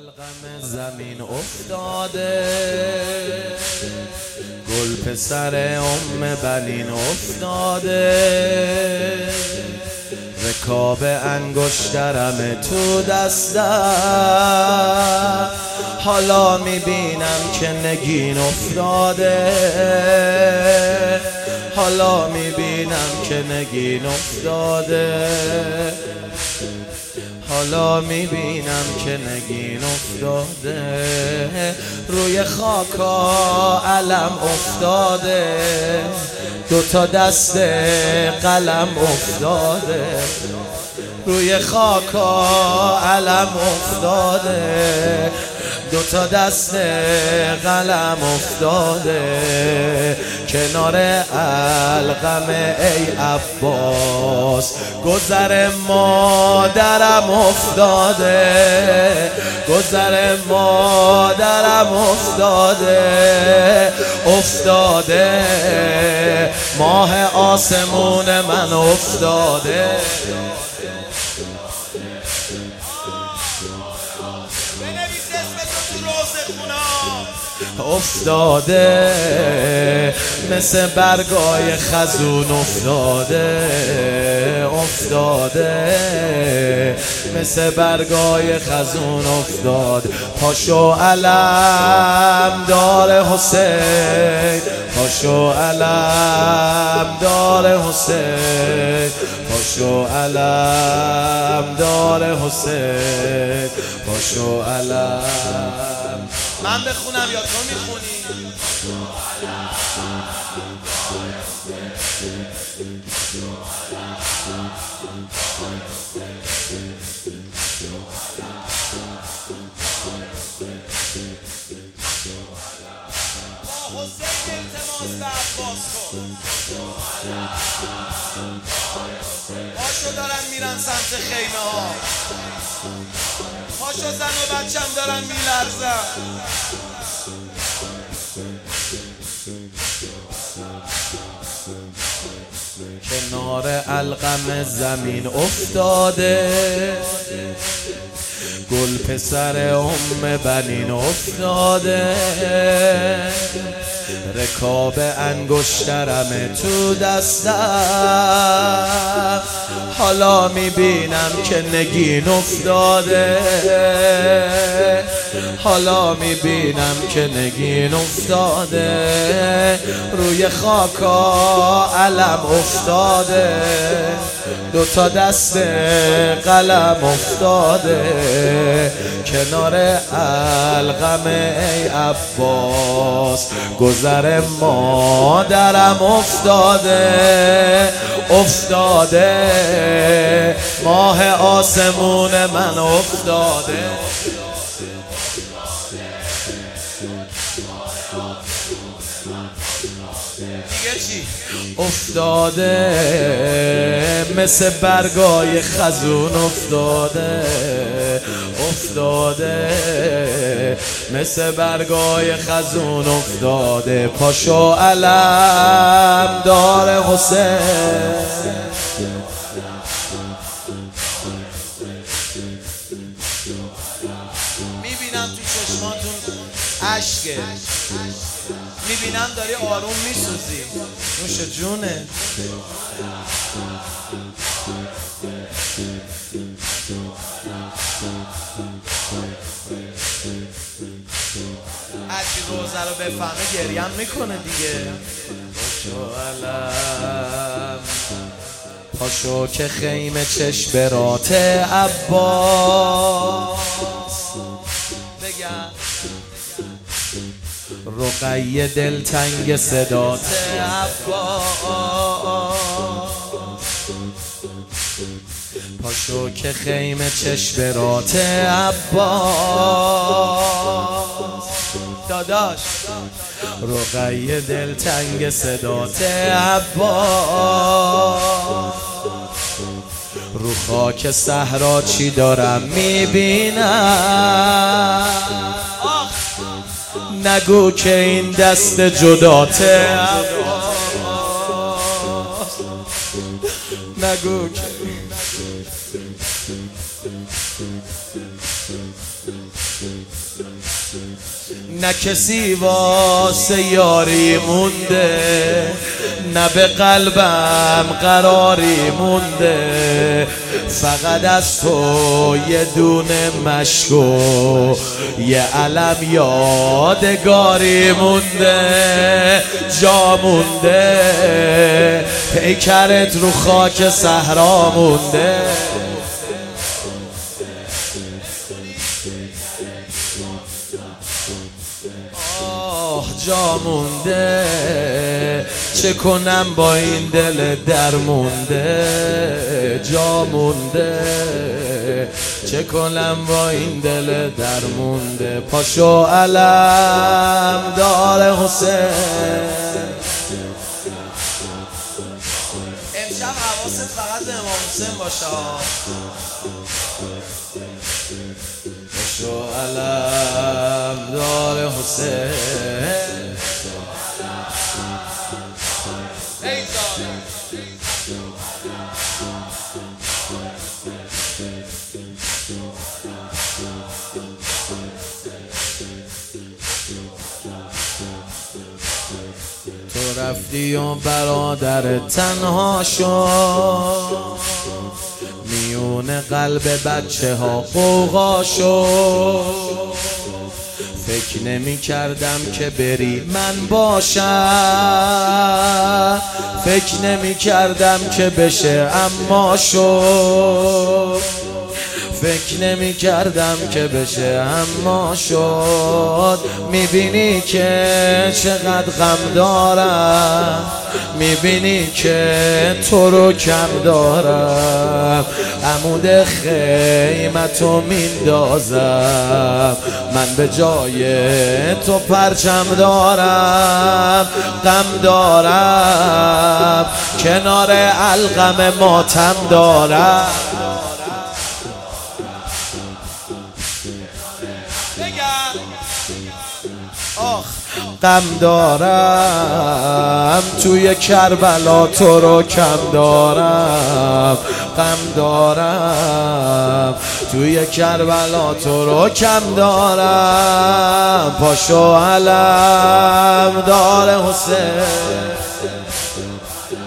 الغم زمین افتاده، گل پسر بنین افتاده، رکاب انگشترم تو دستم، حالا میبینم که نگین افتاده، حالا میبینم که نگین افتاده، حالا میبینم که نگین افتاده، روی خاکا علم افتاده، دوتا دست قلم افتاده، روی خاکا علم افتاده، دوتا دست قلم افتاده، کنار الغم ای عباس گذر مادرم افتاده، گذر مادرم افتاده، افتاده ماه آسمون من افتاده، افتاده مثل برگای خزون افتاده، افتاده مثل برگای خزون افتاده، پاشو علم دار حسین، پاشو علم دار حسین، پاشو علم دار حسین، پاشو علم. من بخونم یا تو میخونی؟ پاشو دارن میرن سمت خیمه ها، پاشو زن و بچم دارن میلرزن، کنار الغم زمین افتاده، گل پسر بنین افتاده، رکاب انگشترم تو دستم، حالا میبینم که نگین افتاده، حالا میبینم که نگین افتاده، روی خاکا علم افتاده، دوتا دست قلم افتاده، کنار الغم ای عباس گذر مادرم افتاده، افتاده ماه آسمون من افتاده، دیگه چی؟ افتاده مثل برگای خزون افتاده، افتاده مثل برگای خزون افتاده، پاشو علم دار حسین، میبینم تو چشماتون عشقه، میبینم داری آروم میسوزی، نوش جونه. هرچی روزه رو بفهمه گریم میکنه دیگه. پاشو علم، پاشو که خیمه چشم عباس بگم، رقیه دلتنگ صدات عباس، پاشو که خیمه چشم عباس داداش، رقیه دلتنگ صدات عباس، رو خاک صحرا چی دارم میبینم، نگو که این دست جدات عباس، نگو که نه کسی واسه یاری مونده، نه به قلبم قراری مونده، فقط از تو یه دونه مشکو یه علم یادگاری مونده. جا مونده پیکرت رو خاک صحرا مونده. جا مونده چه کنم با این دل درمونده. جا مونده چه کنم با این دل درمونده. پاشو علم دار حسین. امشب حواست فقط به امام حسین باشه. پاشو علم دار حسین. تو رفتی و برادر تنها شد، میون قلب بچه ها قوقا شد. فکر نمی کردم که بری من باشم، فکر نمی کردم که بشه اما شد. فکر نمی کردم که بشه اما شد. میبینی که چقدر غم دارم، میبینی که تو رو کم دارم. عمود خیمتو میندازم، من به جای تو پرچم دارم. غم دارم کنار القم ماتم دارم. غم دارم توی کربلا تو رو کم دارم. غم دارم توی کربلا تو رو کم دارم. پاشو علم دار حسین.